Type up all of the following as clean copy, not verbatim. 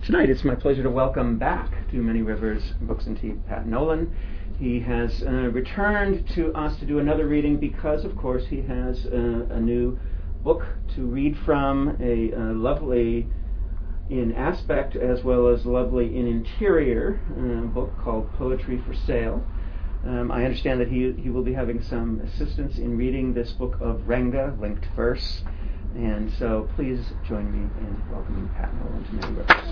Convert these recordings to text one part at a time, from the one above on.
Tonight it's my pleasure to welcome back to Many Rivers Books and Tea, Pat Nolan. He has returned to us to do another reading because, of course, he has a new book to read from, a lovely in aspect as well as lovely in interior book called Poetry for Sale. I understand that he will be having some assistance in reading this book of Renga, linked verse. And so please join me in welcoming Pat Nolan to Many Rivers.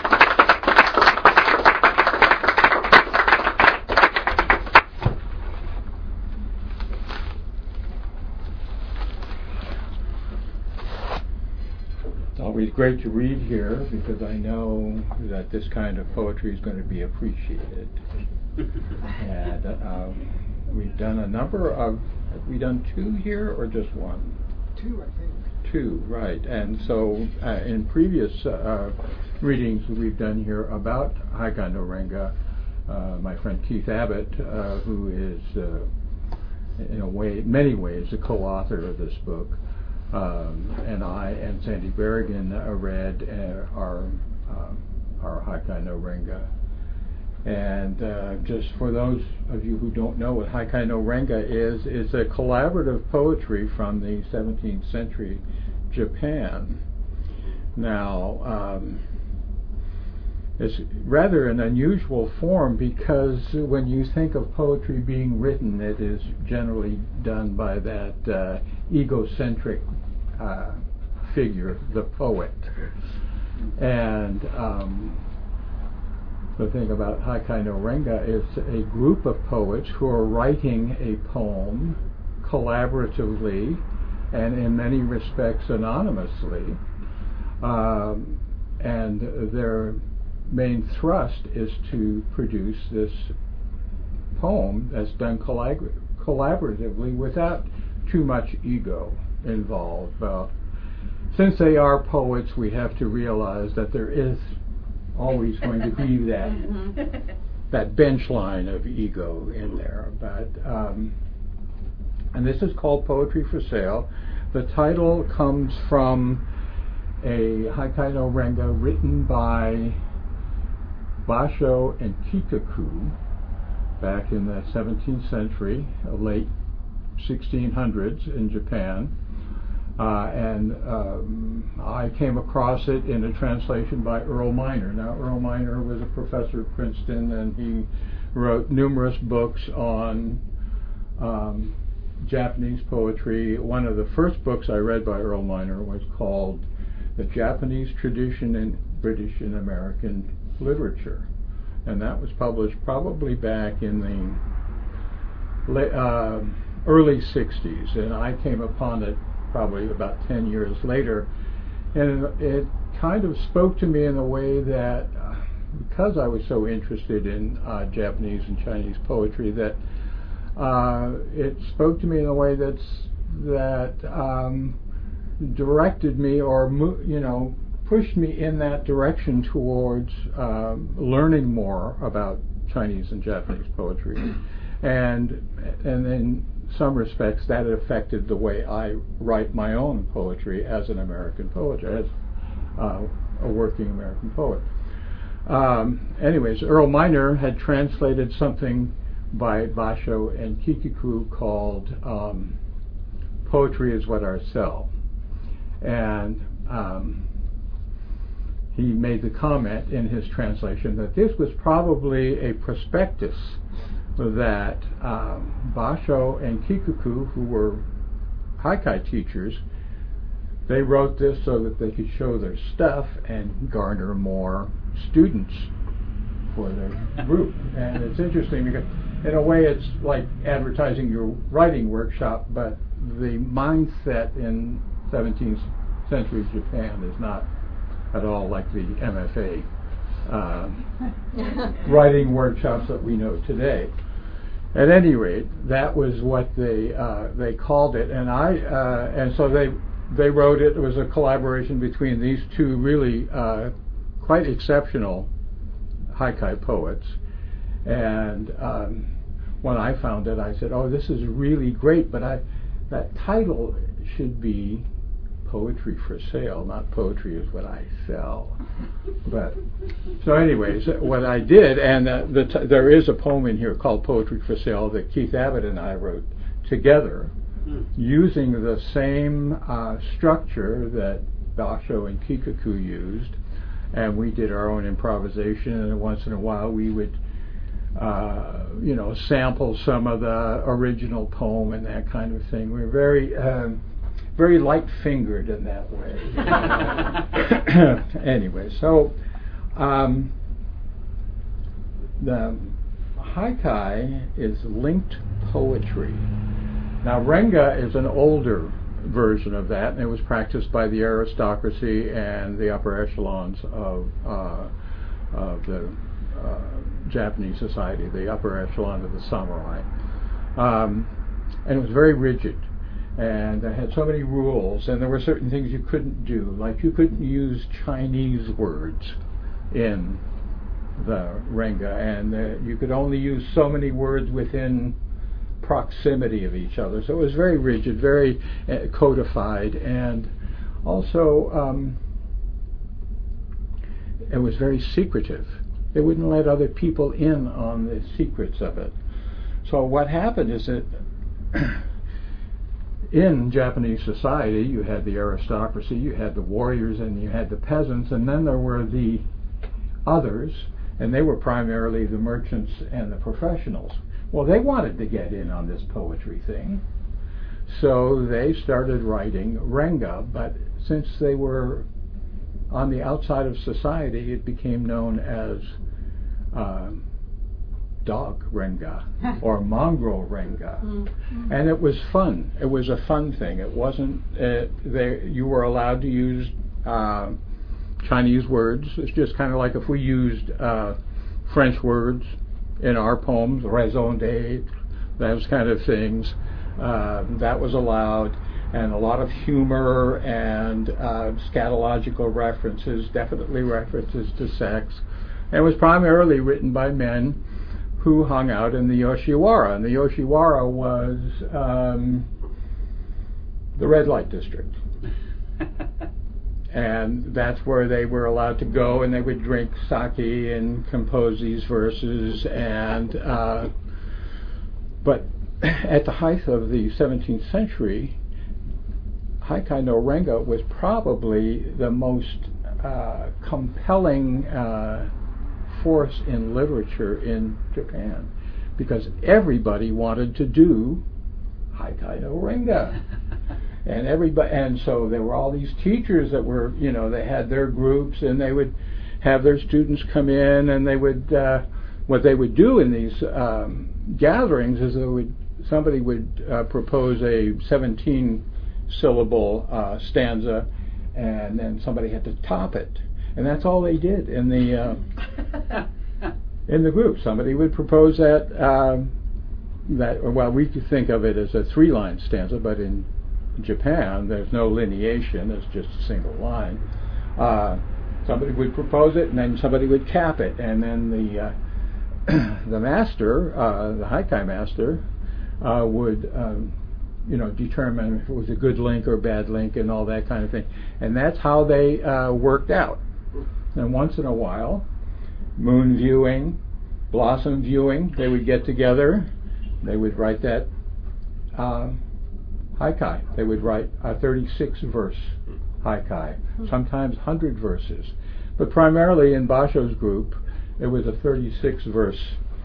It's always great to read here because I know that this kind of poetry is going to be appreciated. And we've done a number of, have we done two here or just one? Two, I think. Two, right. And so in previous readings we've done here about Haikai no Renga, my friend Keith Abbott, who is in many ways the co-author of this book, and I and Sandy Berrigan read our Haikai no Renga. And just for those of you who don't know what Haikai no Renga is, it's a collaborative poetry from the 17th century Japan. Now, it's rather an unusual form because when you think of poetry being written, it is generally done by that egocentric figure, the poet. And the thing about Haikai no Renga is a group of poets who are writing a poem collaboratively and in many respects anonymously, and their main thrust is to produce this poem that's done collaboratively without too much ego involved. Since they are poets, we have to realize that there is always going to be that bench line of ego in there. But and this is called Poetry for Sale. The title comes from a Haikai no Renga written by Basho and Kikuku back in the 17th century, late 1600s in Japan. And I came across it in a translation by Earl Miner. Now, Earl Miner was a professor at Princeton, and he wrote numerous books on Japanese poetry. One of the first books I read by Earl Miner was called The Japanese Tradition in British and American Literature. And that was published probably back in the early 60s. And I came upon it probably about 10 years later, and it kind of spoke to me in a way that, because I was so interested in Japanese and Chinese poetry, that it spoke to me in a way that directed me, or pushed me in that direction towards learning more about Chinese and Japanese poetry, and in some respects that affected the way I write my own poetry as an American poet, as a working American poet. Anyways, Earl Miner had translated something by Basho and Kikuku called Poetry is What I Sell. And he made the comment in his translation that this was probably a prospectus that Basho and Kikuku, who were Haikai teachers, they wrote this so that they could show their stuff and garner more students for their group. And it's interesting because in a way it's like advertising your writing workshop, but the mindset in 17th century Japan is not at all like the MFA writing workshops that we know today. At any rate, that was what they called it, and so they wrote it. It was a collaboration between these two really quite exceptional Haikai poets. And when I found it, I said, "Oh, this is really great!" But that title should be poetry for sale, not poetry is what I sell. But so anyways, what I did, and there is a poem in here called Poetry for Sale that Keith Abbott and I wrote together using the same structure that Basho and Kikaku used, and we did our own improvisation, and once in a while we would sample some of the original poem and that kind of thing. We were very light-fingered in that way. Anyway, so the haikai is linked poetry. Now, Renga is an older version of that, and it was practiced by the aristocracy and the upper echelons of the Japanese society, the upper echelon of the samurai. And it was very rigid, and it had so many rules, and there were certain things you couldn't do, like you couldn't use Chinese words in the Renga, and you could only use so many words within proximity of each other. So it was very rigid, very codified, and also it was very secretive. They wouldn't let other people in on the secrets of it. So what happened is that in Japanese society, you had the aristocracy, you had the warriors, and you had the peasants, and then there were the others, and they were primarily the merchants and the professionals. Well, they wanted to get in on this poetry thing, so they started writing Renga, but since they were on the outside of society, it became known as dog Renga or mongrel Renga. And it was fun. It was a fun thing. It wasn't, you were allowed to use Chinese words. It's just kind of like if we used French words in our poems, raison d'etre, those kind of things. That was allowed, and a lot of humor and scatological references, definitely references to sex. And it was primarily written by men who hung out in the Yoshiwara, and the Yoshiwara was the red light district. And that's where they were allowed to go, and they would drink sake and compose these verses. And but at the height of the 17th century, Haikai no Renga was probably the most compelling force in literature in Japan, because everybody wanted to do Haikai no Renga. And so there were all these teachers that were, they had their groups, and they would have their students come in, and they would, what they would do in these gatherings is somebody would propose a 17-syllable stanza, and then somebody had to top it, and that's all they did in the in the group. Somebody would propose that we could think of it as a 3-line stanza, but in Japan there's no lineation, it's just a single line. Somebody would propose it, and then somebody would cap it, and then the master, the Haikai master, would determine if it was a good link or a bad link and all that kind of thing. And that's how they worked out. And once in a while, moon viewing, blossom viewing, they would get together, they would write that haikai. They would write a 36-verse haikai, sometimes 100 verses. But primarily in Basho's group, it was a 36-verse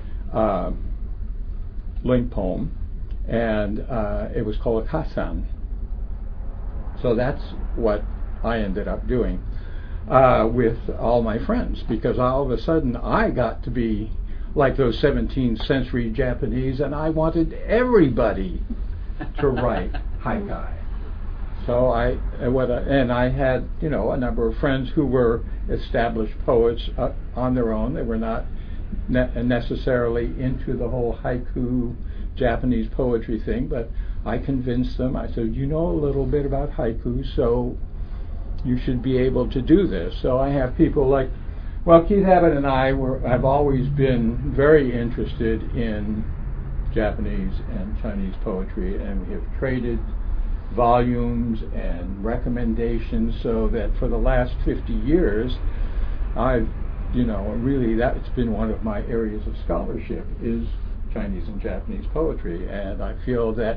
link poem, and it was called a kasan. So that's what I ended up doing with all my friends, because all of a sudden I got to be like those 17th century Japanese, and I wanted everybody to write haikai. So I had a number of friends who were established poets on their own. They were not necessarily into the whole haiku Japanese poetry thing, but I convinced them. I said, you know a little bit about haiku, so you should be able to do this. So I have people like, Keith Abbott and I have always been very interested in Japanese and Chinese poetry, and we have traded volumes and recommendations, so that for the last 50 years, I've, really that's been one of my areas of scholarship is Chinese and Japanese poetry, and I feel that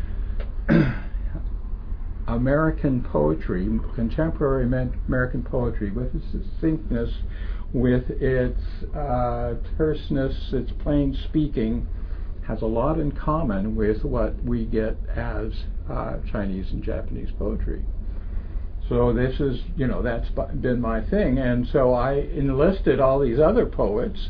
American poetry, contemporary American poetry, with its distinctness, with its terseness, its plain speaking, has a lot in common with what we get as Chinese and Japanese poetry. So this is, that's been my thing, and so I enlisted all these other poets,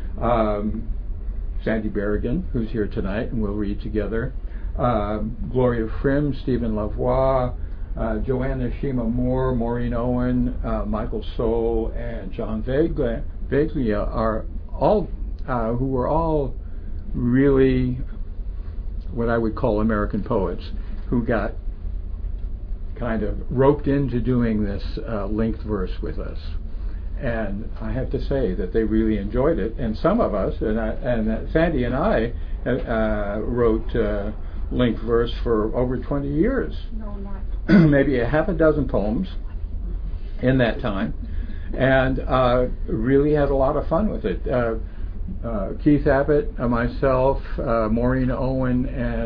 Sandy Berrigan, who's here tonight, and we'll read together, Gloria Frimm, Stephen Lavoie, Joanna Shima Moore, Maureen Owen, Michael Soule, and John Veglia are all who were all really what I would call American poets who got kind of roped into doing this linked verse with us. And I have to say that they really enjoyed it. And some of us, and Sandy and I wrote linked verse for over 20 years. No, not. Maybe a half a dozen poems in that time. And really had a lot of fun with it. Keith Abbott, myself, Maureen Owen,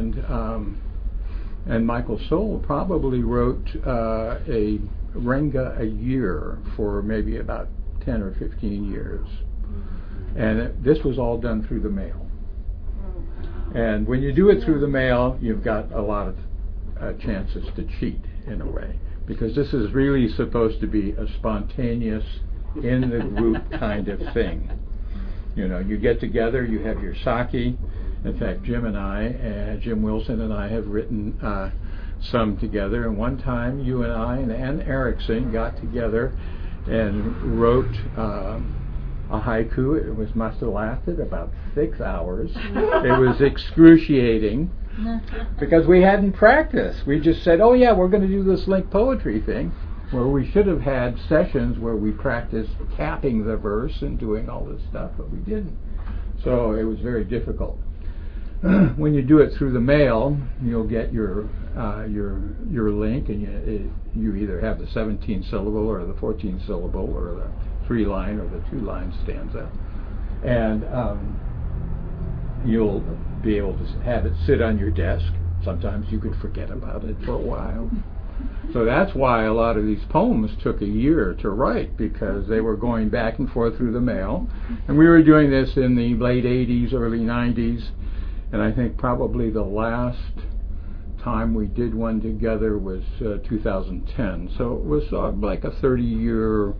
and Michael Soule probably wrote a renga a year for maybe about 10 or 15 years. And this was all done through the mail. And when you do it through the mail, you've got a lot of chances to cheat in a way, because this is really supposed to be a spontaneous, in the group kind of thing. You get together, you have your sake. In fact, Jim Wilson and I have written some together. And one time, you and I and Ann Erickson got together and wrote a haiku. It must have lasted about 6 hours. It was excruciating because we hadn't practiced. We just said, oh yeah, we're going to do this linked poetry thing, where we should have had sessions where we practiced capping the verse and doing all this stuff, but we didn't. So it was very difficult. When you do it through the mail, you'll get your link, and you either have the 17-syllable or the 14-syllable or the 3-line or the 2-line stanza, and you'll be able to have it sit on your desk. Sometimes you could forget about it for a while. So that's why a lot of these poems took a year to write, because they were going back and forth through the mail. And we were doing this in the late 80s, early 90s. And I think probably the last time we did one together was 2010. So it was like a 30-year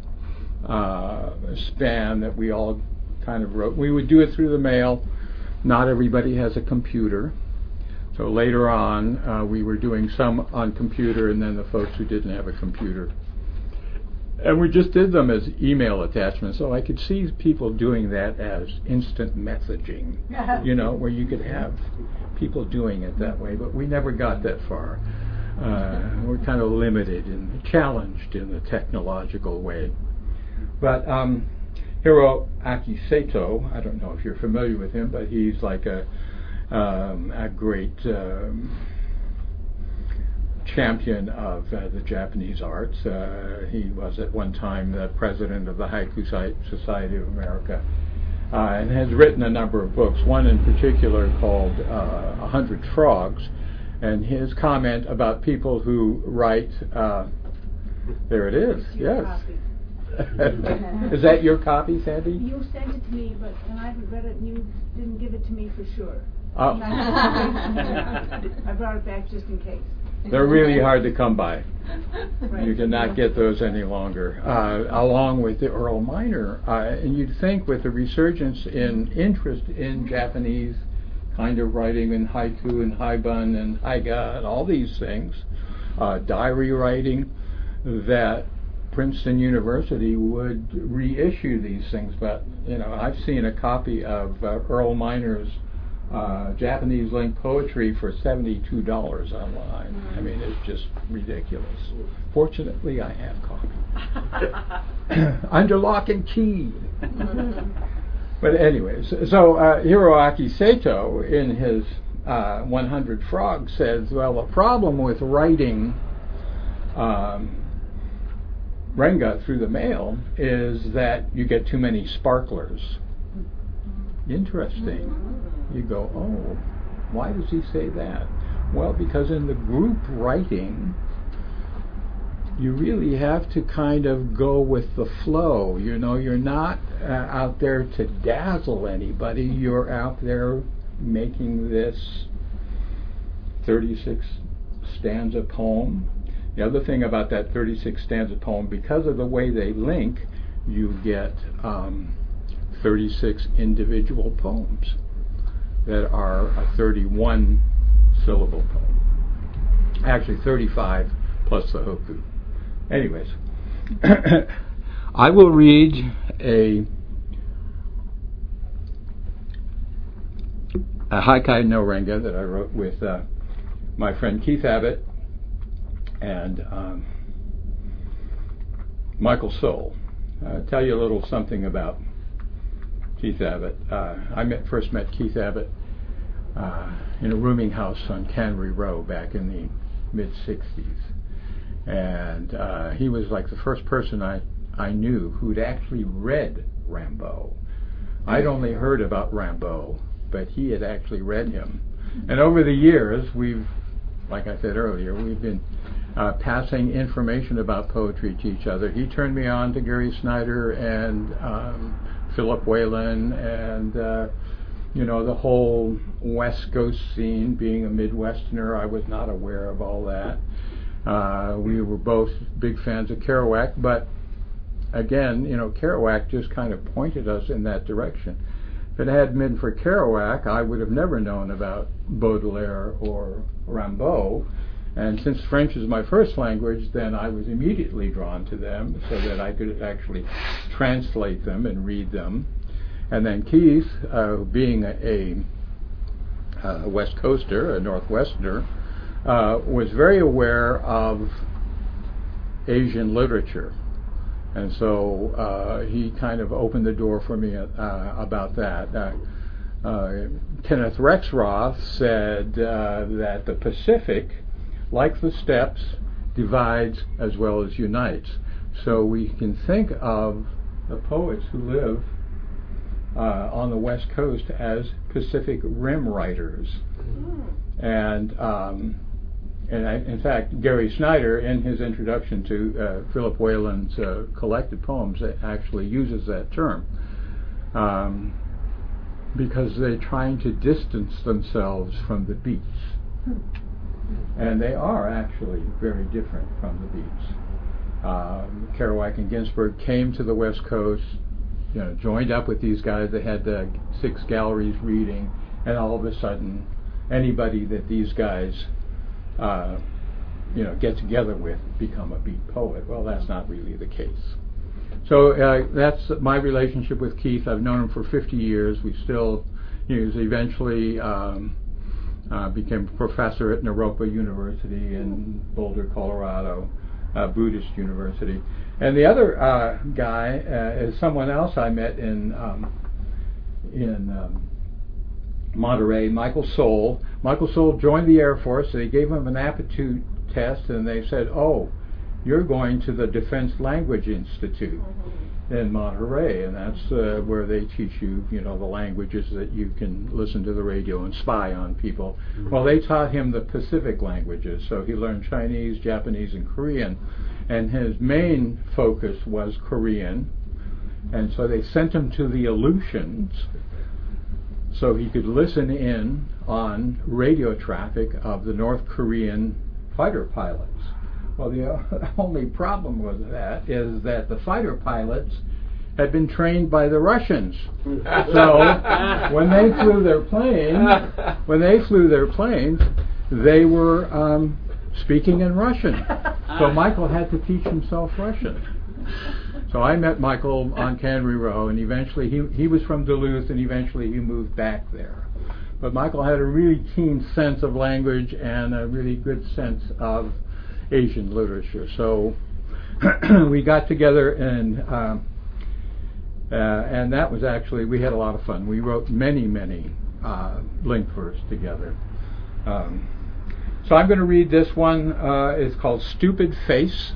span that we all kind of wrote. We would do it through the mail. Not everybody has a computer. So later on, we were doing some on computer, and then the folks who didn't have a computer. And we just did them as email attachments. So I could see people doing that as instant messaging, where you could have people doing it that way. But we never got that far. We're kind of limited and challenged in the technological way. But Hiroaki Sato, I don't know if you're familiar with him, but he's like a great champion of the Japanese arts. He was at one time the president of the Haiku Society of America, and has written a number of books, one in particular called 100 Frogs, and his comment about people who write, there it is, yes. Is that your copy, Sandy? You sent it to me, but and I read it and you didn't give it to me for sure. Oh. I brought it back just in case. They're really hard to come by. Right. You cannot get those any longer, along with the Earl Minor. And you'd think with the resurgence in interest in Japanese kind of writing, and haiku and haibun and haiga and all these things, diary writing, that Princeton University would reissue these things. But, I've seen a copy of Earl Minor's Japanese linked poetry for $72 online. I mean, it's just ridiculous. Fortunately, I have copy. Under lock and key. But anyways, so Hiroaki Sato, in his 100 Frogs says, well, the problem with writing Renga through the mail is that you get too many sparklers. Interesting. You go, oh, why does he say that? Well, because in the group writing, you really have to kind of go with the flow. You know, you're not out there to dazzle anybody. You're out there making this 36 stanza poem. The other thing about that 36 stanza poem, because of the way they link, you get 36 individual poems that are a 31 syllable poem. Actually 35 plus the hokku. Anyways, I will read a Haikai no Renga that I wrote with my friend Keith Abbott and Michael Soule. Tell you a little something about Keith Abbott. I first met Keith Abbott in a rooming house on Cannery Row back in the mid-'60s. And he was like the first person I knew who'd actually read Rimbaud. I'd only heard about Rimbaud, but he had actually read him. And over the years, like I said earlier, we've been passing information about poetry to each other. He turned me on to Gary Snyder and Philip Whalen and the whole West Coast scene. Being a Midwesterner, I was not aware of all that. We were both big fans of Kerouac, but again, Kerouac just kind of pointed us in that direction. If it hadn't been for Kerouac, I would have never known about Baudelaire or Rimbaud. And since French is my first language, then I was immediately drawn to them so that I could actually translate them and read them. And then Keith, being a West Coaster, a Northwesterner, was very aware of Asian literature. And so he kind of opened the door for me about that. Kenneth Rexroth said that the Pacific, like the steppes, divides as well as unites. So we can think of the poets who live on the West Coast as Pacific Rim writers. And in fact, Gary Snyder, in his introduction to Philip Whalen's collected poems, actually uses that term because they're trying to distance themselves from the beats. And they are actually very different from the beats. Kerouac and Ginsberg came to the West Coast, joined up with these guys. They had 6 galleries reading, and all of a sudden, anybody that these guys get together with become a beat poet. Well, that's not really the case. So that's my relationship with Keith. I've known him for 50 years. He eventually became a professor at Naropa University in Boulder, Colorado, Buddhist university. And the other guy is someone else I met in Monterey, Michael Soule. Michael Soule joined the Air Force. They gave him an aptitude test, and they said, "Oh, you're going to the Defense Language Institute in Monterey, and that's where they teach you, the languages that you can listen to the radio and spy on people." Well, they taught him the Pacific languages, so he learned Chinese, Japanese, and Korean, and his main focus was Korean, and so they sent him to the Aleutians so he could listen in on radio traffic of the North Korean fighter pilots. Well, the only problem with that is that the fighter pilots had been trained by the Russians. So when they flew their planes, they were speaking in Russian. So Michael had to teach himself Russian. So I met Michael on Cannery Row, and eventually he was from Duluth, and eventually he moved back there. But Michael had a really keen sense of language and a really good sense of Asian literature. So we got together, and that was actually, we had a lot of fun. We wrote many link verse together. So I'm going to read this one. It's called Stupid Face.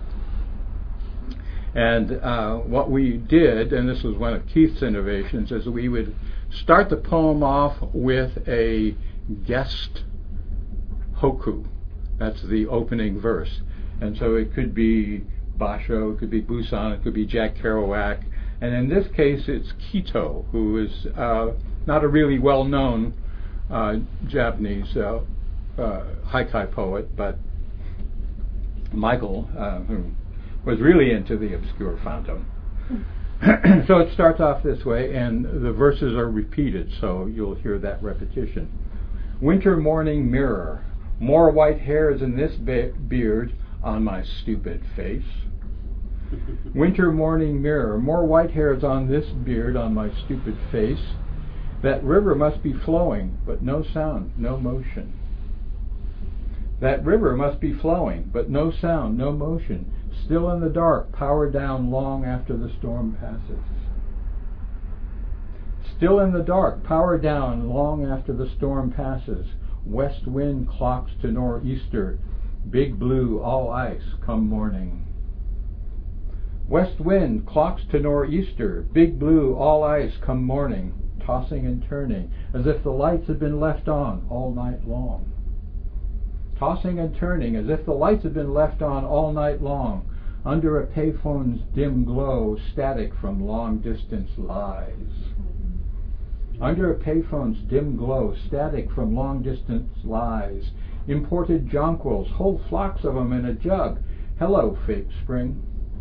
And what we did, and this was one of Keith's innovations, is we would start the poem off with a guest hokku. That's the opening verse. And so it could be Basho, it could be Busan, it could be Jack Kerouac. And in this case, it's Kito, who is not a really well-known Japanese haikai poet, but Michael, who was really into the obscure phantom. So it starts off this way, and the verses are repeated, so you'll hear that repetition. Winter morning mirror, more white hairs in this beard on my stupid face. Winter morning mirror, more white hairs on this beard on my stupid face. That river must be flowing, but no sound, no motion. That river must be flowing, but no sound, no motion. Still in the dark, power down long after the storm passes. Still in the dark, power down long after the storm passes. West wind clocks to nor'easter, big blue, all ice, come morning. West wind clocks to nor'easter, big blue, all ice, come morning, tossing and turning, as if the lights had been left on all night long. Tossing and turning, as if the lights had been left on all night long, under a payphone's dim glow, static from long-distance lies. Under a payphone's dim glow, static from long-distance lies. Imported jonquils, whole flocks of 'em in a jug. Hello, fake spring.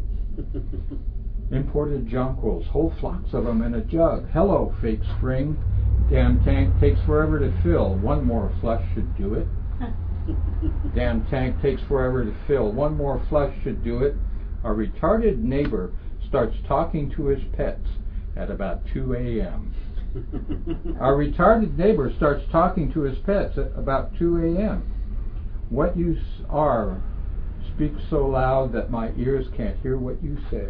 Imported jonquils, whole flocks of 'em in a jug. Hello, fake spring. Damn tank takes forever to fill. One more flush should do it. Damn tank takes forever to fill. One more flush should do it. Our retarded neighbor starts talking to his pets at about 2 a.m. Our retarded neighbor starts talking to his pets at about 2 a.m. What you are speaks so loud that my ears can't hear what you say.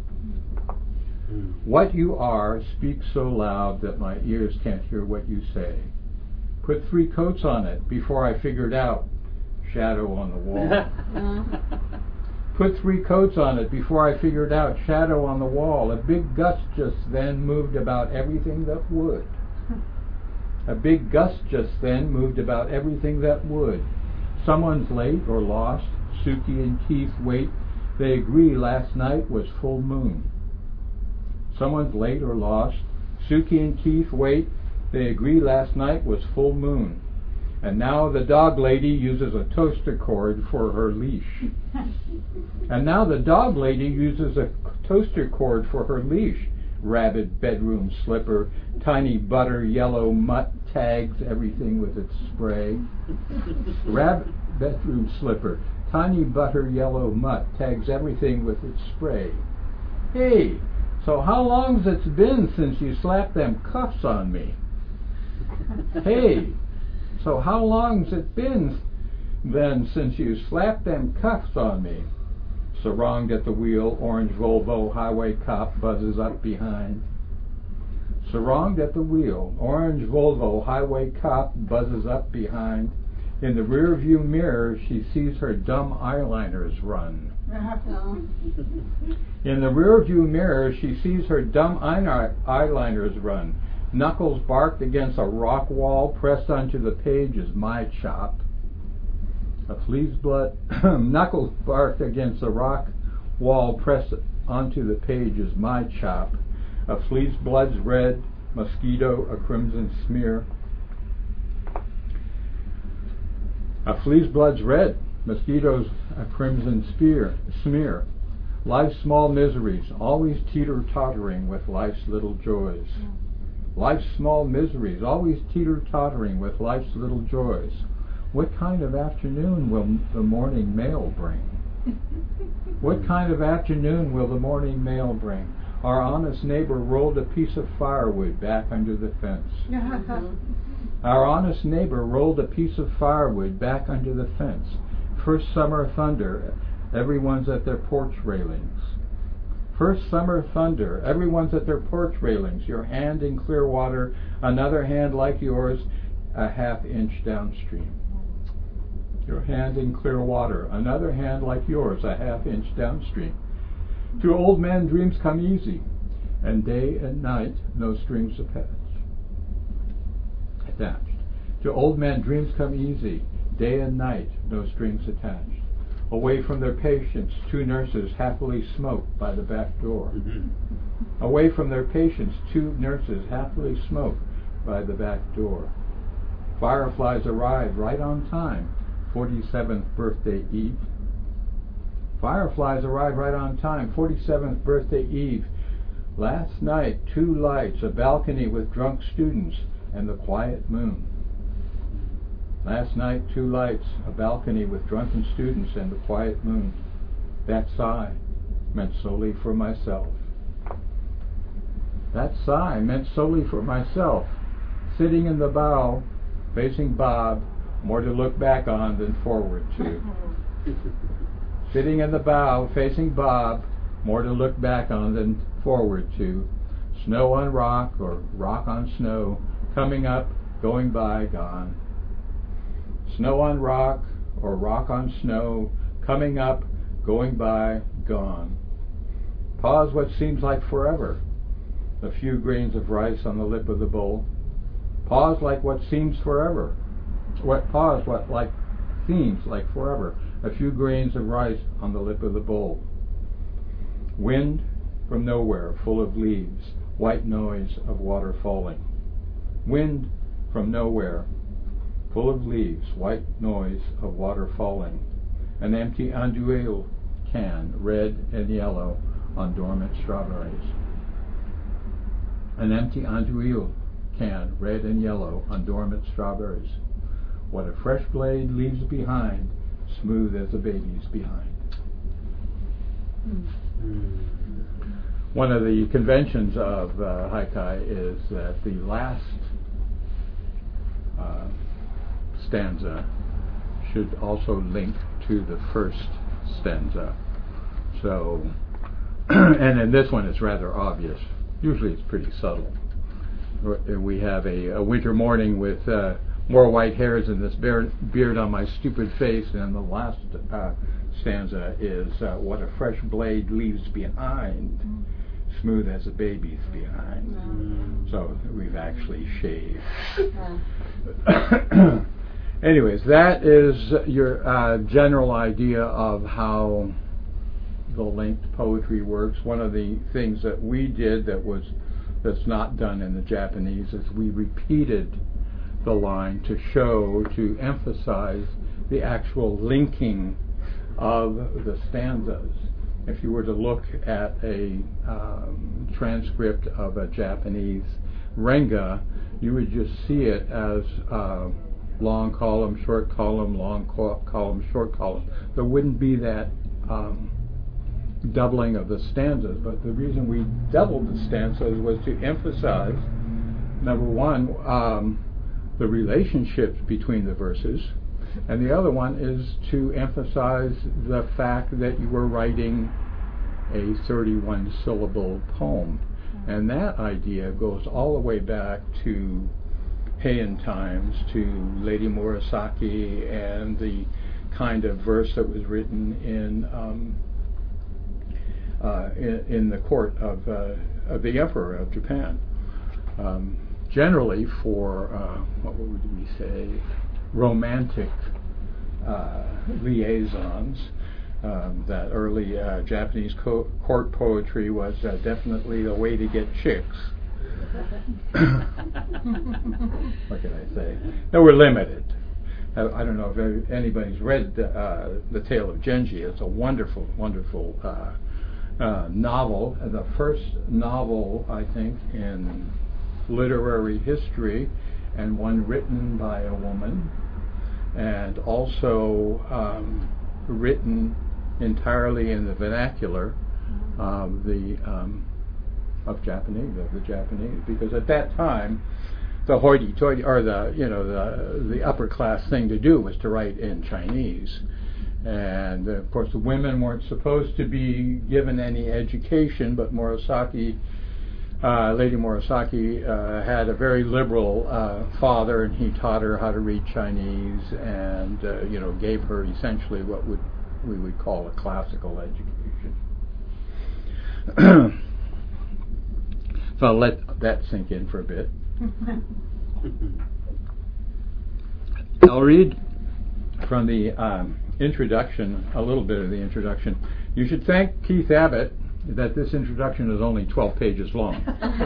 What you are speaks so loud that my ears can't hear what you say. Put 3 coats on it before I figured out shadow on the wall. Put 3 coats on it before I figured out shadow on the wall. A big gust just then moved about everything that would. A big gust just then moved about everything that would. Someone's late or lost. Suki and Keith wait. They agree last night was full moon. Someone's late or lost. Suki and Keith wait. They agree last night was full moon. And now the dog lady uses a toaster cord for her leash. And now the dog lady uses a toaster cord for her leash. Rabid bedroom slipper, tiny butter yellow mutt tags everything with its spray. Rabbit bedroom slipper, tiny butter yellow mutt tags everything with its spray. Hey, so how long's it been since you slapped them cuffs on me? Hey, so how long's it been then since you slapped them cuffs on me? Saronged at the wheel, orange Volvo highway cop buzzes up behind. Saronged at the wheel, orange Volvo highway cop buzzes up behind. In the rear view mirror, she sees her dumb eyeliners run. In the rear view mirror, she sees her dumb eyeliners run. Knuckles barked against a rock wall, pressed onto the page is my chop. A flea's blood, knuckles barked against a rock wall, pressed onto the page is my chop. A flea's blood's red, mosquito a crimson smear. A flea's blood's red, mosquitoes a crimson smear. Life's small miseries, always teeter-tottering with life's little joys. Life's small miseries, always teeter-tottering with life's little joys. What kind of afternoon will the morning mail bring? What kind of afternoon will the morning mail bring? Our honest neighbor rolled a piece of firewood back under the fence. Our honest neighbor rolled a piece of firewood back under the fence. First summer thunder, everyone's at their porch railings. First summer thunder, everyone's at their porch railings. Your hand in clear water, another hand like yours, a half inch downstream. your hand in clear water, another hand like yours, a half-inch downstream. To old men, dreams come easy, and day and night, no strings attached. To old men, dreams come easy, day and night, no strings attached. Away from their patients, two nurses happily smoke by the back door. Away from their patients, two nurses happily smoke by the back door. Fireflies arrive right on time, 47th birthday eve. Fireflies arrive right on time, 47th birthday eve. Last night, two lights, a balcony with drunk students, and the quiet moon. Last night, two lights, a balcony with drunken students, and the quiet moon. That sigh meant solely for myself. That sigh meant solely for myself. Sitting in the bow, facing Bob, more to look back on than forward to. Sitting in the bow, facing Bob, more to look back on than forward to. Snow on rock or rock on snow, coming up, going by, gone. Snow on rock or rock on snow, coming up, going by, gone. Pause what seems like forever, a few grains of rice on the lip of the bowl. Pause like what seems forever. Pause what like seems like forever, a few grains of rice on the lip of the bowl. Wind from nowhere, full of leaves, white noise of water falling. Wind from nowhere, full of leaves, white noise of water falling. An empty andouille can, red and yellow, on dormant strawberries. An empty andouille can, red and yellow, on dormant strawberries. What a fresh blade leaves behind, smooth as a baby's behind. One of the conventions of haikai is that the last stanza should also link to the first stanza. So, and in this one it's rather obvious. Usually it's pretty subtle. We have a winter morning with more white hairs and this beard on my stupid face, and the last stanza is what a fresh blade leaves behind, smooth as a baby's behind. So we've actually shaved. Anyways, that is your general idea of how the linked poetry works. One of the things that we did that's not done in the Japanese is we repeated the line to emphasize the actual linking of the stanzas. If you were to look at a transcript of a Japanese renga, you would just see it as long column, short column, long column, short column. There wouldn't be that doubling of the stanzas, but the reason we doubled the stanzas was to emphasize, number one, the relationships between the verses, and the other one is to emphasize the fact that you were writing a 31-syllable poem. And that idea goes all the way back to Heian times, to Lady Murasaki, and the kind of verse that was written in the court of the Emperor of Japan. Generally for, what would we say, romantic liaisons, that early Japanese court poetry was definitely a way to get chicks. What can I say? No, we're limited. I don't know if anybody's read The Tale of Genji. It's a wonderful, wonderful novel. The first novel, I think, in literary history, and one written by a woman, and also written entirely in the vernacular of the Japanese, because at that time the hoity-toity, or the upper class thing to do was to write in Chinese, and of course the women weren't supposed to be given any education, but Murasaki Lady Murasaki had a very liberal father, and he taught her how to read Chinese, and gave her essentially what we would call a classical education. So I'll let that sink in for a bit. I'll read from the introduction, a little bit of the introduction. You should thank Keith Abbott that this introduction is only 12 pages long.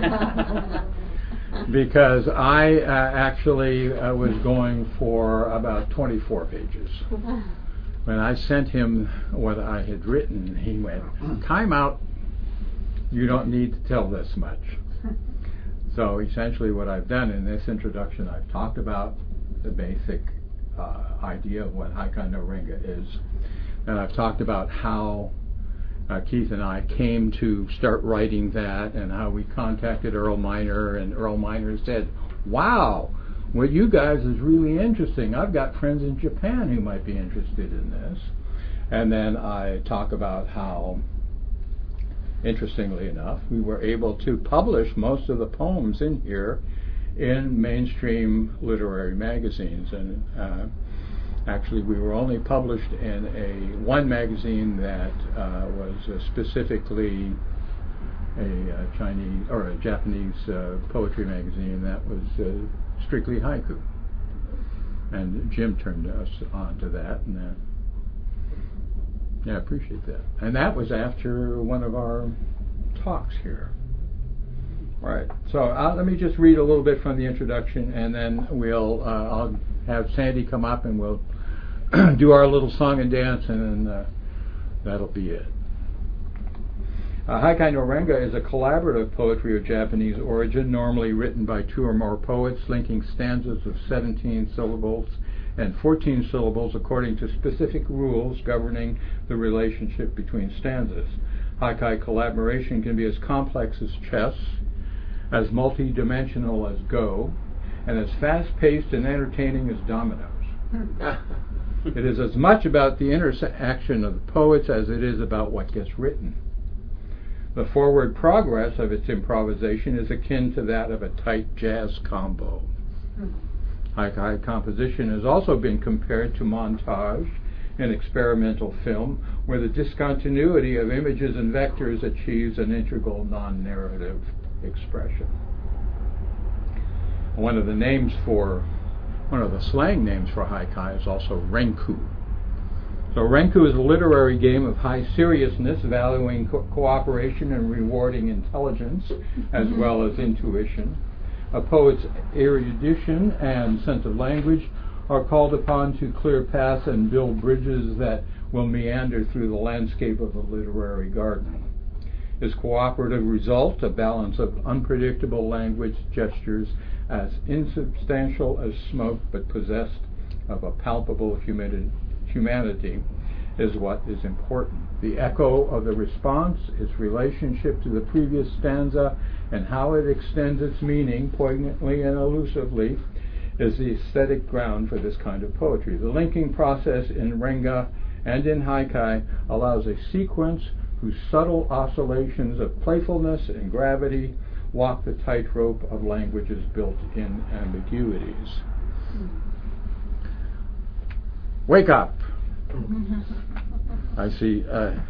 Because I actually was going for about 24 pages. When I sent him what I had written, he went, "Time out. You don't need to tell this much." So essentially what I've done in this introduction, I've talked about the basic idea of what Haikai no Renga is. And I've talked about how Keith and I came to start writing that, and how we contacted Earl Miner, and Earl Miner said, "Wow, what you guys is really interesting. I've got friends in Japan who might be interested in this." And then I talk about how, interestingly enough, we were able to publish most of the poems in here in mainstream literary magazines. And actually, we were only published in one magazine that was specifically a Chinese or a Japanese poetry magazine that was strictly haiku. And Jim turned us on to that, and I appreciate that. And that was after one of our talks here. All right. So let me just read a little bit from the introduction, and then I'll have Sandy come up, and we'll do our little song and dance, and then that'll be it. Haikai no Renga is a collaborative poetry of Japanese origin, normally written by 2 or more poets, linking stanzas of 17 syllables and 14 syllables according to specific rules governing the relationship between stanzas. Haikai collaboration can be as complex as chess, as multi-dimensional as Go, and as fast-paced and entertaining as dominoes. It is as much about the interaction of the poets as it is about what gets written. The forward progress of its improvisation is akin to that of a tight jazz combo. Haikai composition has also been compared to montage in experimental film, where the discontinuity of images and vectors achieves an integral non-narrative expression. One of the slang names for haikai is also renku. So renku is a literary game of high seriousness, valuing cooperation and rewarding intelligence as well as intuition. A poet's erudition and sense of language are called upon to clear paths and build bridges that will meander through the landscape of a literary garden. His cooperative result, a balance of unpredictable language gestures as insubstantial as smoke but possessed of a palpable humanity, is what is important. The echo of the response, its relationship to the previous stanza, and how it extends its meaning poignantly and elusively, is the aesthetic ground for this kind of poetry. The linking process in Renga and in Haikai allows a sequence whose subtle oscillations of playfulness and gravity walk the tightrope of language's built-in ambiguities. Wake up! I see.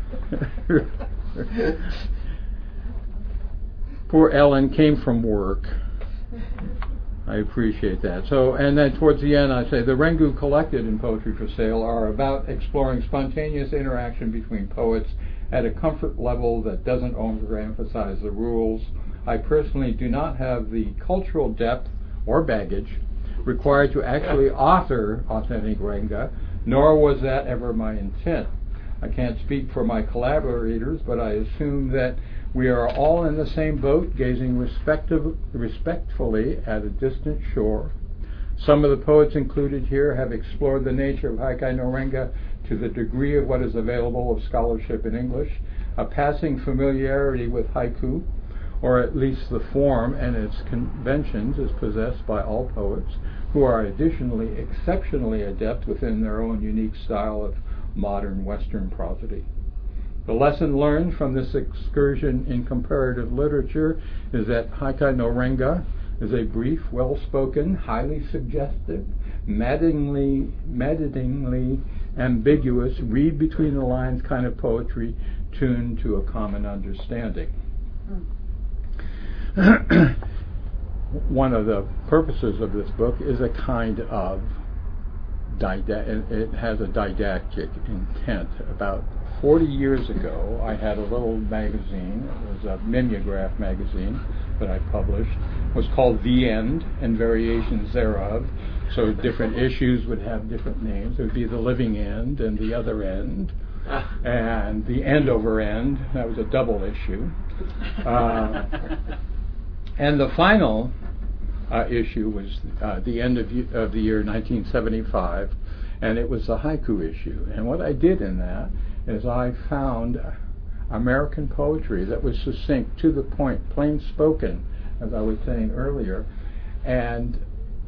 Poor Ellen came from work. I appreciate that. So, and then towards the end, I say the Rengu collected in Poetry for Sale are about exploring spontaneous interaction between poets at a comfort level that doesn't overemphasize the rules. I personally do not have the cultural depth or baggage required to actually author authentic Renga, nor was that ever my intent. I can't speak for my collaborators, but I assume that we are all in the same boat, gazing respectfully at a distant shore. Some of the poets included here have explored the nature of Haikai no Renga to the degree of what is available of scholarship in English. A passing familiarity with haiku, or at least the form and its conventions, is possessed by all poets, who are additionally exceptionally adept within their own unique style of modern Western prosody. The lesson learned from this excursion in comparative literature is that Haikai no Renga is a brief, well-spoken, highly suggestive, maddeningly ambiguous, read between the lines kind of poetry tuned to a common understanding. One of the purposes of this book is a kind of it has a didactic intent. About 40 years ago, I had a little magazine. It was a mimeograph magazine that I published. It was called The End and Variations Thereof. So different issues would have different names. It would be The Living End and The Other End. And The End Over End. That was a double issue. And the final issue was the end of the year 1975, and it was the haiku issue. And what I did in that is I found American poetry that was succinct, to the point, plain spoken, as I was saying earlier, and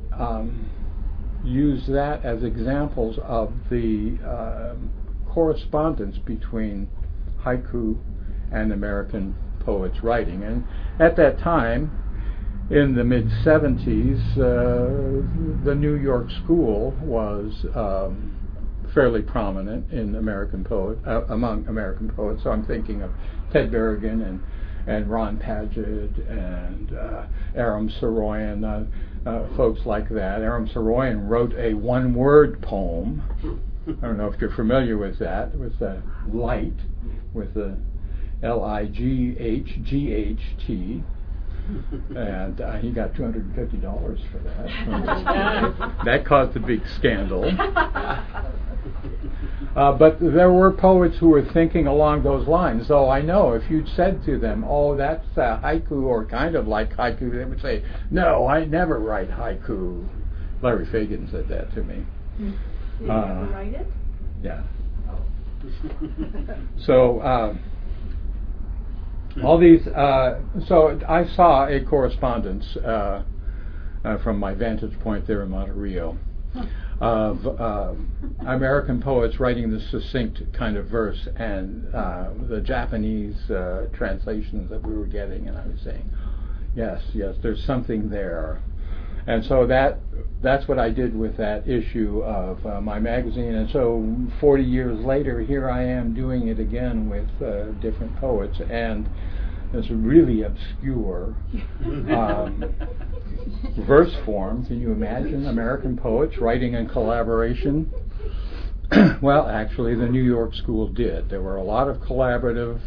used that as examples of the correspondence between haiku and American poets writing. And at that time, in the mid-70s, the New York School was fairly prominent in among American poets. So I'm thinking of Ted Berrigan and Ron Padgett and Aram Saroyan, folks like that. Aram Saroyan wrote a one-word poem. I don't know if you're familiar with that. It was Light, with the Lighghgt. And he got $250 for that. That caused a big scandal. But there were poets who were thinking along those lines. So I know if you'd said to them, "Oh, that's haiku or kind of like haiku," they would say, "No, I never write haiku." Larry Fagan said that to me. Did you ever write it? Yeah. So all these. So I saw a correspondence from my vantage point there in Monterey of American poets writing the succinct kind of verse, and the Japanese translations that we were getting, and I was saying, yes, there's something there. And so that's what I did with that issue of my magazine. And so 40 years later, here I am doing it again with different poets, and this really obscure verse form. Can you imagine American poets writing in collaboration? Well, actually, the New York School did. There were a lot of collaborative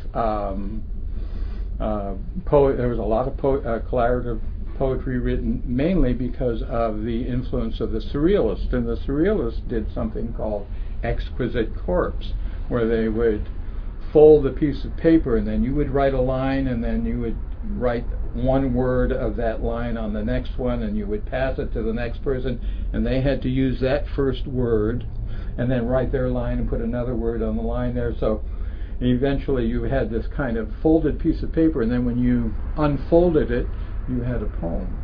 there was a lot of collaborative poetry written mainly because of the influence of the Surrealists. And the Surrealists did something called exquisite corpse, where they would fold a piece of paper, and then you would write a line, and then you would write one word of that line on the next one, and you would pass it to the next person, and they had to use that first word and then write their line and put another word on the line there. So eventually you had this kind of folded piece of paper, and then when you unfolded it, you had a poem.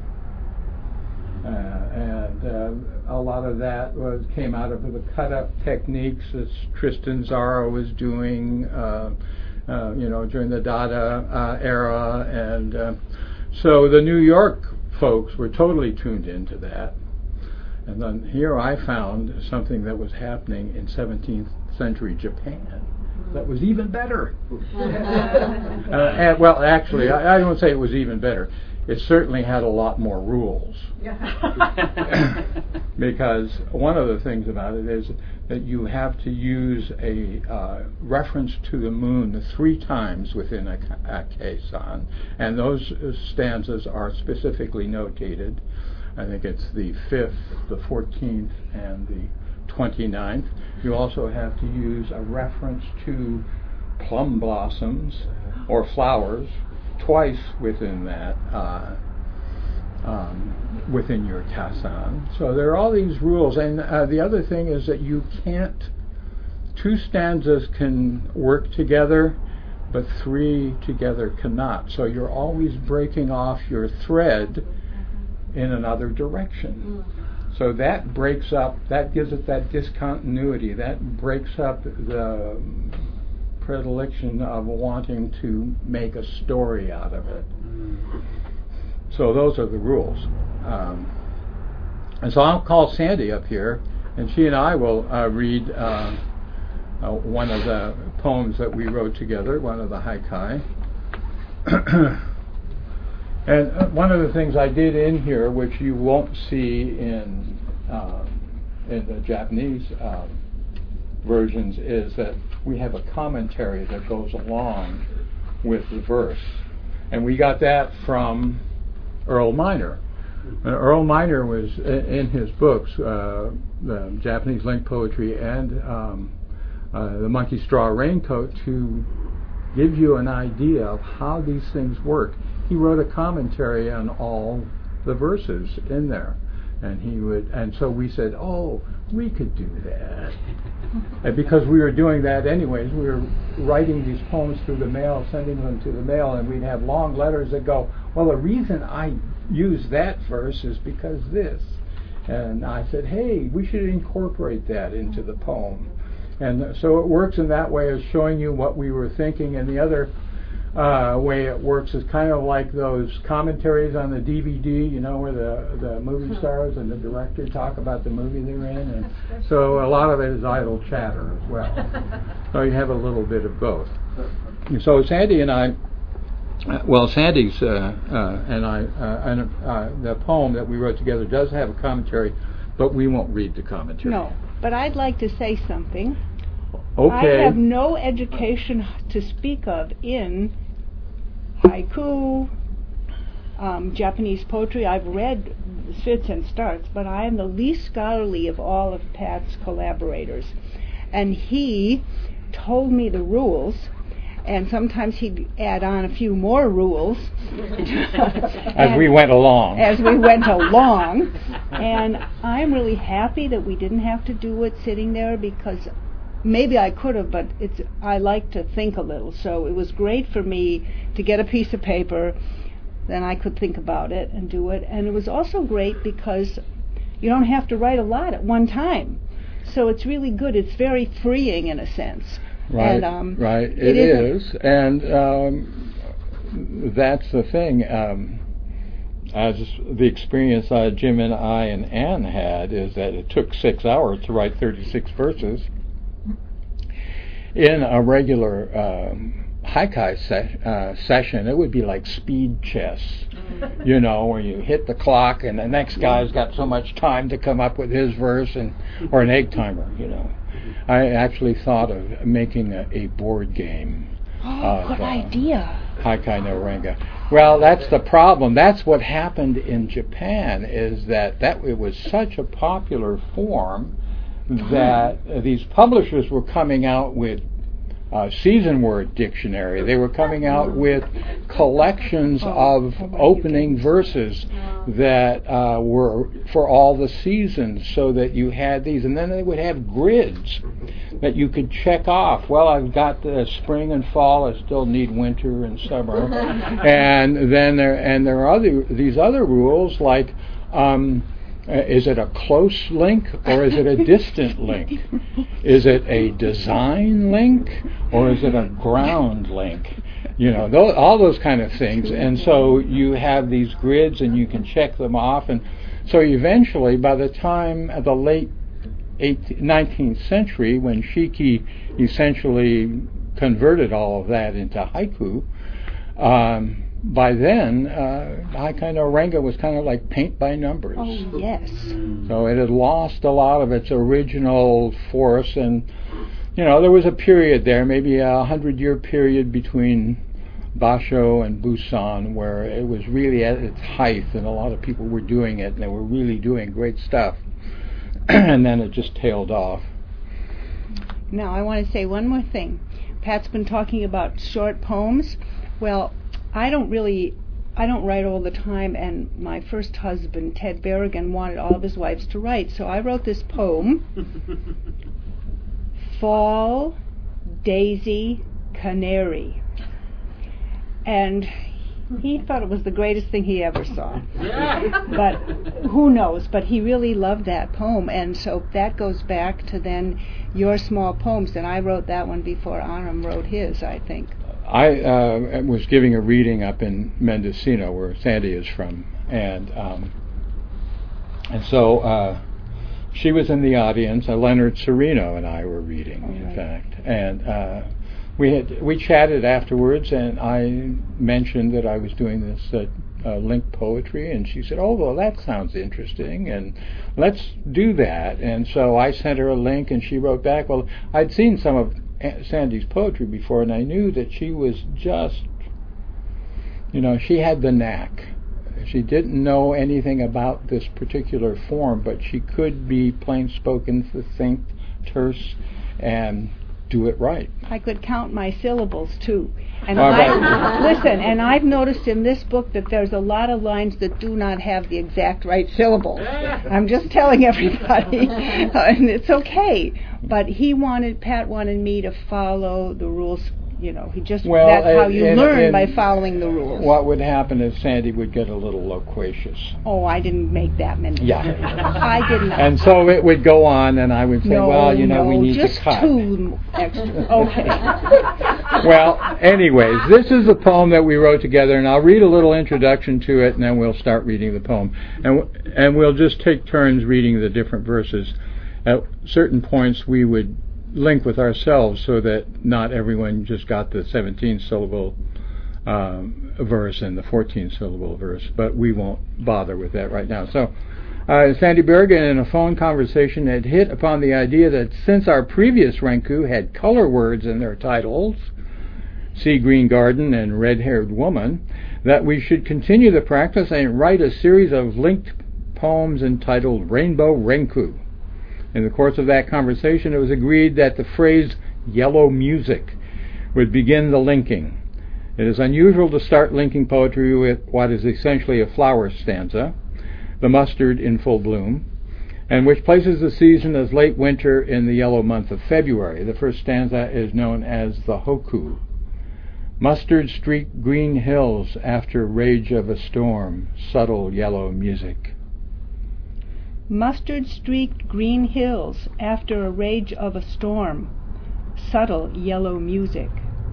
And a lot of that came out of the cut-up techniques that Tristan Tzara was doing, during the Dada era, and so the New York folks were totally tuned into that. And then here I found something that was happening in 17th century Japan that was even better. Well, actually, I don't say it was even better. It certainly had a lot more rules. Because one of the things about it is that you have to use a reference to the moon 3 times within a keisan, and those stanzas are specifically notated. I think it's the 5th, the 14th, and the 29th. You also have to use a reference to plum blossoms or flowers twice within that, within your keisan. So there are all these rules, and the other thing is that you can't, 2 stanzas can work together, but 3 together cannot. So you're always breaking off your thread in another direction. So that breaks up, that gives it that discontinuity, that breaks up the predilection of wanting to make a story out of it. So those are the rules. And so I'll call Sandy up here, and she and I will read one of the poems that we wrote together, one of the haikai. And one of the things I did in here, which you won't see in the Japanese versions, is that we have a commentary that goes along with the verse. And we got that from Earl Minor. And Earl Minor was in his books, the Japanese Link Poetry and the Monkey Straw Raincoat, to give you an idea of how these things work. He wrote a commentary on all the verses in there, and so we said, oh, we could do that. And because we were doing that anyways, we were writing these poems through the mail, sending them to the mail, and we'd have long letters that go, well, the reason I use that verse is because this. And I said, hey, we should incorporate that into the poem. And so it works in that way, as showing you what we were thinking. And the other way it works is kind of like those commentaries on the DVD, you know, where the movie stars and the director talk about the movie they're in. And so a lot of it is idle chatter as well. So you have a little bit of both. And so Sandy and I, Sandy's and I, the poem that we wrote together does have a commentary, but we won't read the commentary. No, but I'd like to say something. Okay. I have no education to speak of in haiku, Japanese poetry. I've read fits and starts, but I am the least scholarly of all of Pat's collaborators. And he told me the rules, and sometimes he'd add on a few more rules. As we went along. And I'm really happy that we didn't have to do it sitting there, because maybe I could have, but I like to think a little. So it was great for me to get a piece of paper, then I could think about it and do it. And it was also great because you don't have to write a lot at one time. So it's really good. It's very freeing in a sense. Right, and, right. It is. And that's the thing. As the experience Jim and I and Ann had is that it took 6 hours to write 36 verses. In a regular haikai session, it would be like speed chess, you know, where you hit the clock and the next guy's got so much time to come up with his verse, or an egg timer, you know. I actually thought of making a board game. Good idea. Haikai no Renga. Well, that's the problem. That's what happened in Japan, is that it was such a popular form that these publishers were coming out with season word dictionary. They were coming out with collections of opening verses that were for all the seasons, so that you had these, and then they would have grids that you could check off. Well, I've got the spring and fall. I still need winter and summer. And then there are these other rules, like is it a close link or is it a distant link? Is it a design link or is it a ground link? You know, all those kind of things. And so you have these grids and you can check them off. And so eventually, by the time of the late 19th century, when Shiki essentially converted all of that into haiku, by then, haikai no Renga was kind of like paint by numbers. Oh, yes. So it had lost a lot of its original force, and, you know, there was a period there, maybe a 100-year period between Basho and Busan, where it was really at its height, and a lot of people were doing it, and they were really doing great stuff. And then it just tailed off. Now, I want to say one more thing. Pat's been talking about short poems. Well, I don't write all the time, and my first husband, Ted Berrigan, wanted all of his wives to write, so I wrote this poem, Fall, Daisy, Canary. And He thought it was the greatest thing he ever saw. But who knows? But he really loved that poem, and so that goes back to then your small poems, and I wrote that one before Aram wrote his, I think. I was giving a reading up in Mendocino, where Sandy is from, and so she was in the audience. Leonard Serino and I were reading, in fact, and we chatted afterwards, and I mentioned that I was doing this link poetry, and she said, "Oh, well, that sounds interesting, and let's do that." And so I sent her a link, and she wrote back. Well, I'd seen some of Sandy's poetry before, and I knew that she was just, she had the knack. She didn't know anything about this particular form, but she could be plain-spoken, succinct, terse, and do it right. I could count my syllables too. And right. Listen, and I've noticed in this book that there's a lot of lines that do not have the exact right syllable. I'm just telling everybody, and it's okay. But Pat wanted me to follow the rules. That's how you learn, by following the rules. What would happen is Sandy would get a little loquacious. Oh, I didn't make that many. Yeah. I didn't. And so it would go on, and I would say, we need to cut. Just 2 extra. Okay. Well, anyways, this is a poem that we wrote together, and I'll read a little introduction to it, and then we'll start reading the poem. And we'll just take turns reading the different verses. At certain points, we would link with ourselves so that not everyone just got the 17-syllable verse and the 14-syllable verse, but we won't bother with that right now. So Sandy Bergen, in a phone conversation, had hit upon the idea that since our previous Renku had color words in their titles, Sea Green Garden and Red-Haired Woman, that we should continue the practice and write a series of linked poems entitled Rainbow Renku. In the course of that conversation, it was agreed that the phrase yellow music would begin the linking. It is unusual to start linking poetry with what is essentially a flower stanza, the mustard in full bloom, and which places the season as late winter in the yellow month of February. The first stanza is known as the Hoku. Mustard-streaked green hills after rage of a storm, subtle yellow music. Mustard-streaked green hills after a rage of a storm, subtle yellow music.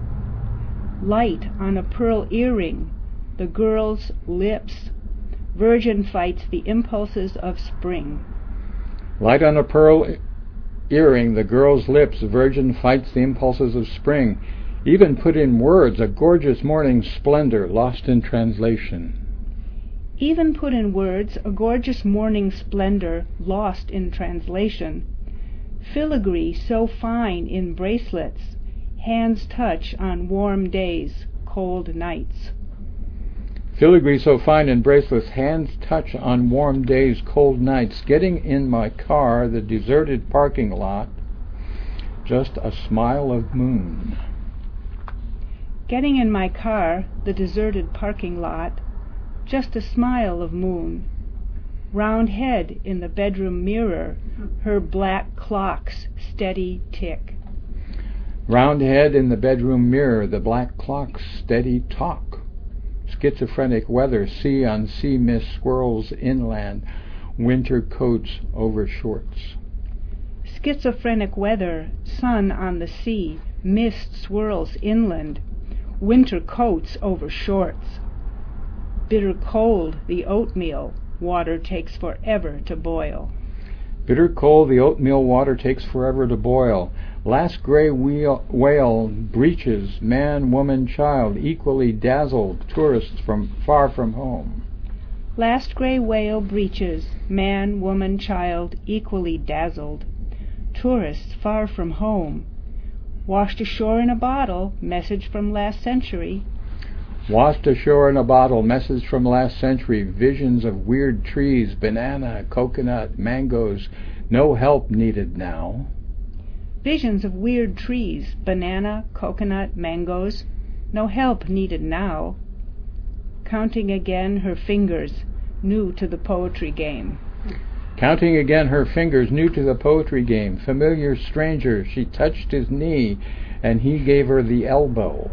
Light on a pearl earring, the girl's lips, virgin fights the impulses of spring. Light on a pearl earring, the girl's lips, virgin fights the impulses of spring. Even put in words, a gorgeous morning splendor lost in translation. Even put in words, a gorgeous morning splendor lost in translation. Filigree so fine in bracelets, hands touch on warm days, cold nights. Filigree so fine in bracelets, hands touch on warm days, cold nights. Getting in my car, the deserted parking lot, just a smile of moon. Getting in my car, the deserted parking lot, just a smile of moon. Round head in the bedroom mirror, her black clock's steady tick. Round head in the bedroom mirror, the black clock's steady talk. Schizophrenic weather, sea on sea mist swirls inland, winter coats over shorts. Schizophrenic weather, sun on the sea, mist swirls inland, winter coats over shorts. Bitter cold the oatmeal, water takes forever to boil. Bitter cold the oatmeal, water takes forever to boil. Last gray whale breaches, man, woman, child, equally dazzled, tourists from far from home. Last gray whale breaches, man, woman, child, equally dazzled, tourists far from home. Washed ashore in a bottle, message from last century. Washed ashore in a bottle, message from last century, visions of weird trees, banana, coconut, mangoes, no help needed now. Visions of weird trees, banana, coconut, mangoes, no help needed now. Counting again her fingers, new to the poetry game. Counting again her fingers, new to the poetry game. Familiar stranger, she touched his knee, and he gave her the elbow.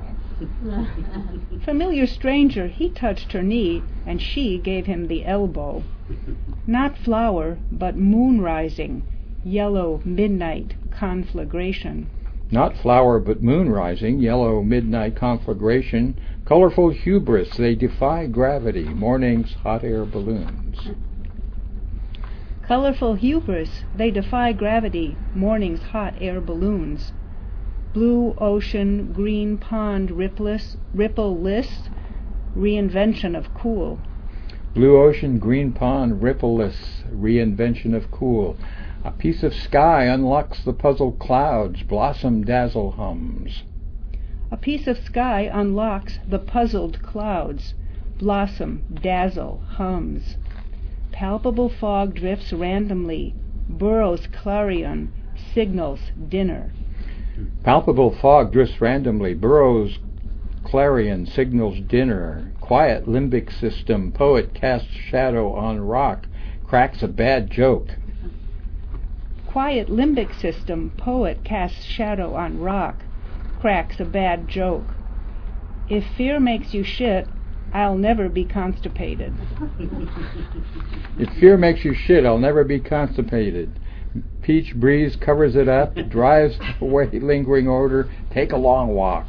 Familiar stranger, he touched her knee, and she gave him the elbow. Not flower, but moon rising, yellow midnight conflagration. Not flower, but moon rising, yellow midnight conflagration, colorful hubris, they defy gravity, morning's hot air balloons. Colorful hubris, they defy gravity, morning's hot air balloons. Blue ocean, green pond, ripple list, reinvention of cool. Blue ocean, green pond, rippleless, reinvention of cool. A piece of sky unlocks the puzzled clouds, blossom dazzle hums. A piece of sky unlocks the puzzled clouds, blossom dazzle hums. Palpable fog drifts randomly, burrows clarion, signals dinner. Palpable fog drifts randomly, burrows clarion, signals dinner. Quiet limbic system, poet casts shadow on rock, cracks a bad joke. Quiet limbic system, poet casts shadow on rock, cracks a bad joke. If fear makes you shit, I'll never be constipated. If fear makes you shit, I'll never be constipated. Peach breeze covers it up, drives away lingering odor, take a long walk.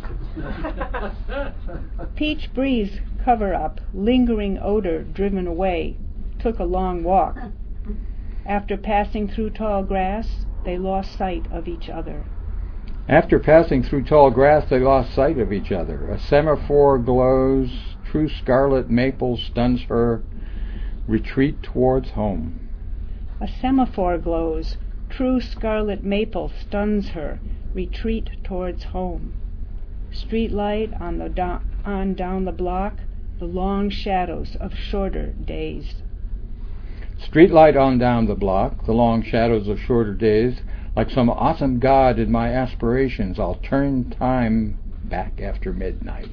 Peach breeze cover up, lingering odor driven away, took a long walk. After passing through tall grass, they lost sight of each other. After passing through tall grass, they lost sight of each other. A semaphore glows, true scarlet maple stuns her, retreat towards home. A semaphore glows, true scarlet maple stuns her, retreat towards home. Street light on down the block, the long shadows of shorter days. Street light on down the block, the long shadows of shorter days. Like some awesome god in my aspirations, I'll turn time back after midnight.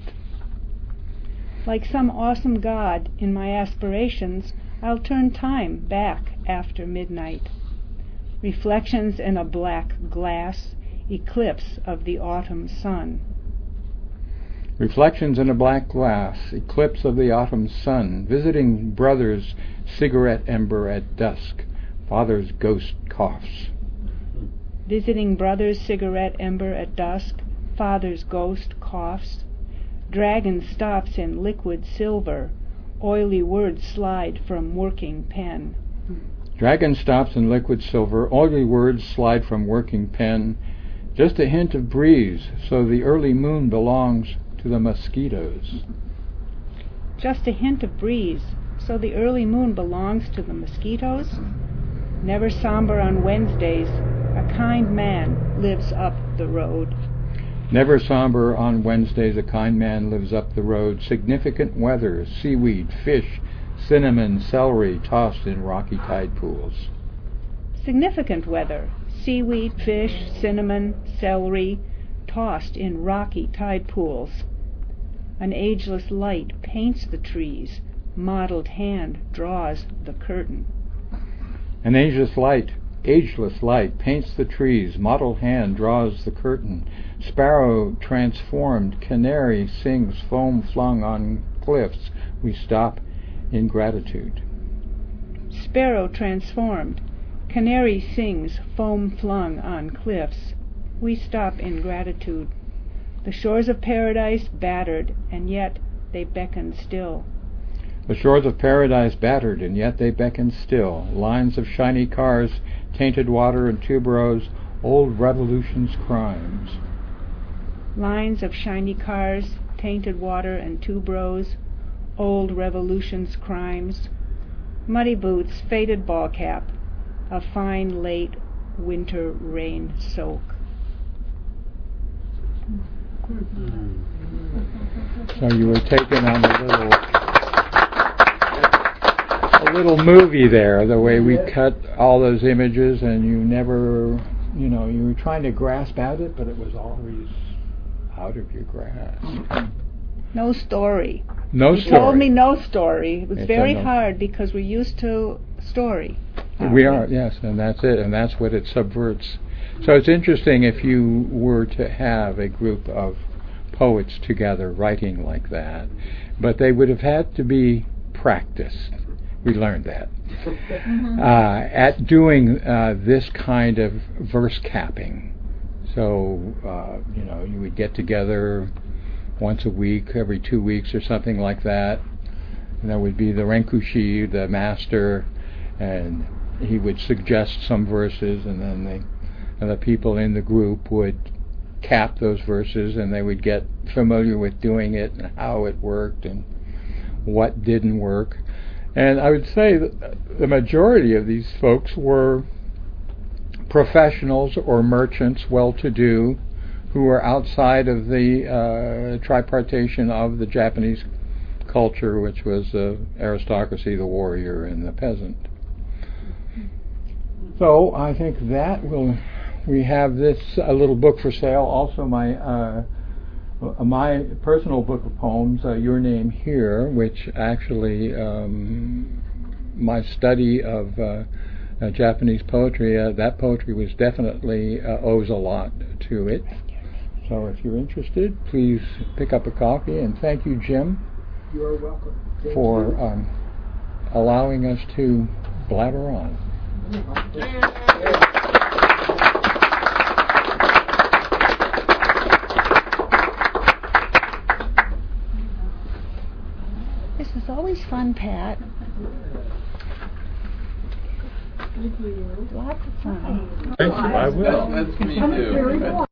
Like some awesome god in my aspirations, I'll turn time back after midnight. Reflections in a black glass, eclipse of the autumn sun. Reflections in a black glass, eclipse of the autumn sun, visiting brother's cigarette ember at dusk, father's ghost coughs. Visiting brother's cigarette ember at dusk, father's ghost coughs. Dragon stops in liquid silver, oily words slide from working pen. Dragon stops in liquid silver, oily words slide from working pen. Just a hint of breeze, so the early moon belongs to the mosquitoes. Just a hint of breeze, so the early moon belongs to the mosquitoes. Never somber on Wednesdays, a kind man lives up the road. Never somber on Wednesdays, a kind man lives up the road. Significant weather, seaweed, fish, cinnamon, celery tossed in rocky tide pools. Significant weather, seaweed, fish, cinnamon, celery tossed in rocky tide pools. An ageless light paints the trees, mottled hand draws the curtain. An ageless light paints the trees, mottled hand draws the curtain. Sparrow transformed, canary sings, foam flung on cliffs. We stop in gratitude. Sparrow transformed, canary sings, foam flung on cliffs. We stop in gratitude. The shores of paradise battered, and yet they beckon still. The shores of paradise battered, and yet they beckon still. Lines of shiny cars, tainted water and tuberose, old revolution's crimes. Lines of shiny cars, tainted water and tuberose, old revolution's crimes. Muddy boots, faded ball cap, a fine late winter rain soak. So you were taken on a little movie there, the way we cut all those images, and you never, you were trying to grasp at it, but it was always out of your grasp. No story. No You story. told me no story. It was It's very a no. hard because we're used to story. We are, yes, and that's it, and that's what it subverts. So it's interesting if you were to have a group of poets together writing like that, but they would have had to be practiced. We learned that at doing this kind of verse capping. So you would get together once a week, every 2 weeks or something like that, and there would be the Renkushi, the master, and he would suggest some verses, and then the people in the group would cap those verses, and they would get familiar with doing it and how it worked and what didn't work. And I would say that the majority of these folks were professionals or merchants, well-to-do, who were outside of the tripartition of the Japanese culture, which was the aristocracy, the warrior, and the peasant. So I think that we have this little book for sale. Also my personal book of poems, Your Name Here, which actually my study of Japanese poetry, that poetry was definitely owes a lot to it. So if you're interested, please pick up a copy, and thank you, Jim. You're welcome. For allowing us to blabber on. This is always fun, Pat. Lots of fun. Thank you. I will. That's me too.